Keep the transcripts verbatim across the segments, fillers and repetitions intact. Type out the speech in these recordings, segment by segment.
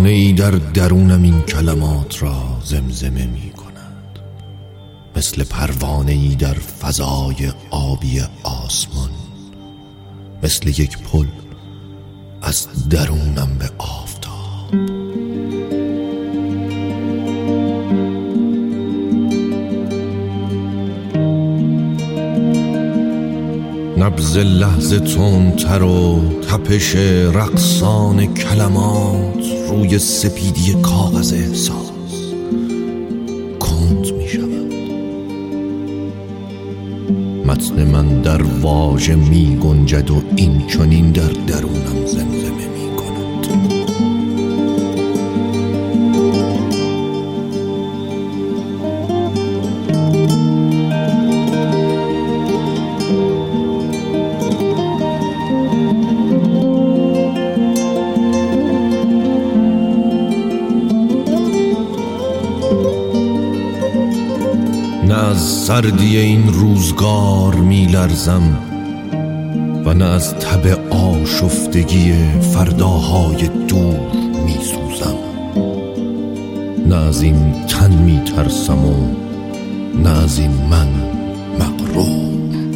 ترانه‌ای در درونم این کلمات را زمزمه می کند، مثل پروانه‌ای در فضای آبی آسمان، مثل یک پل از درونم به آفتاب. نبض لحظه تندتر و تپش رقصان کلمات روی سپیدی کاغذ احساس کند می شود. متن من در واژه می گنجد و این چنین در درونم زمزمه می کند. نه از سردی این روزگار می لرزم و نه از تب آشفتگی فرداهای دور می سوزم. نه از این تن می ترسم و نه از این من مغرور.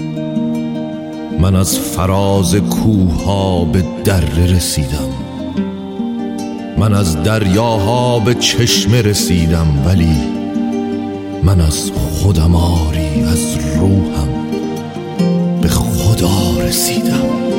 من از فراز کوه‌ها به دره رسیدم، من از دریاها به چشمه رسیدم، ولی من از خودم آری از روحم به خدا رسیدم.